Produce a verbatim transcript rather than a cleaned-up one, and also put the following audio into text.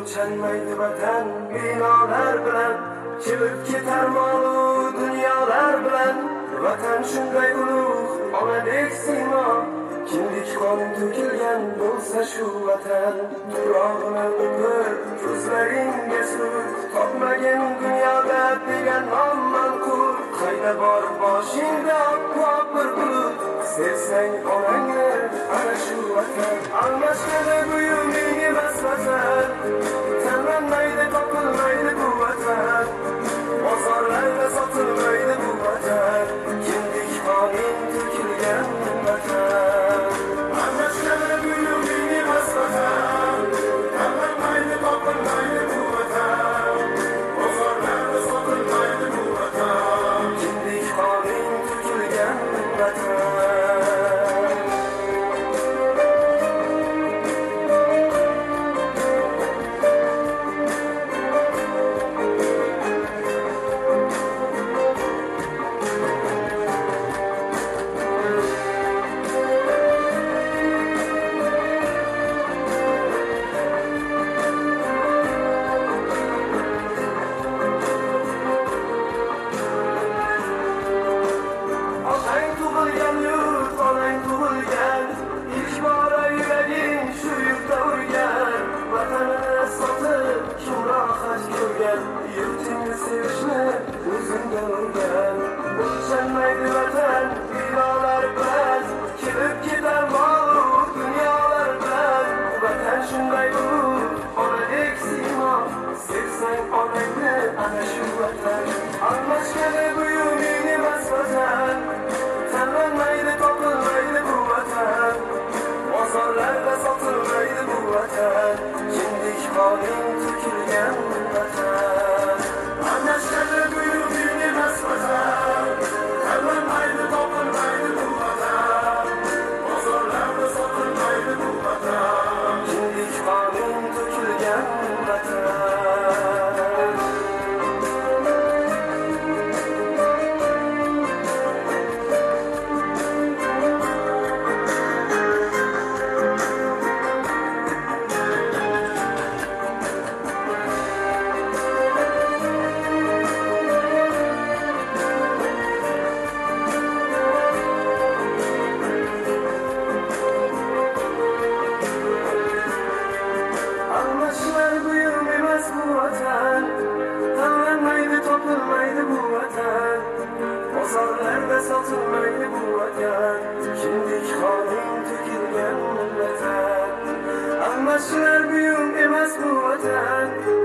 o'lchanmaydi vatan binolar bilan, kelib ketar molu dunyolar bilan. Vatan shunday ulug', onadek siymo, kimlik qon to'kilgan bo'lsa shu vatan. Tuprog'ini o'pib ko'zlaringga sur, topmagin dunyoda degan nom manqur. Qayda bor boshingda oppoq bir bulut, sevsang onangni ana shu vatan. Almashgani buyuming emas vatan, tanlanmaydi topilmaydi bu vatan. Bozorlarda sotilmaydi bu vatan, kimlik qoning to'kilgan vatan. Almashgani buyuming emas vatan, tanlanmaydi topilmaydi bu vatan. Bozorlarda sotilmaydi bu vatan, kimlik qoning to'kilgan vatan. Yurtingni sevishni o'zingdan o'rgan. O'lchanmaydi vatan binolar bilan, kelib ketar molu dunyolar bilan. Vatan shunday ulug', onadek siymo, sevsang onangni ana shu vatan. Almashgani buyuming emas vatan, tanlanmaydi topilmaydi bu vatan. Bozorlarda sotilmaydi bu vatan, kimlik qoning to'kilgan vatan. Almashgani buyuming emas vatan, tanlanmaydi topilmaydi bu vatan. Bozorlarda sotilmaydi bu vatan, kimlik qoning to'kilgan vatan. Almashlar buyum emas bu vatan, tanlanmaydi topilmaydi bu vatan. Bozorlarda sotilmaydi bu vatan, kimlik qoning to'kilgan vatan. Almashlar buyum emas bu vatan,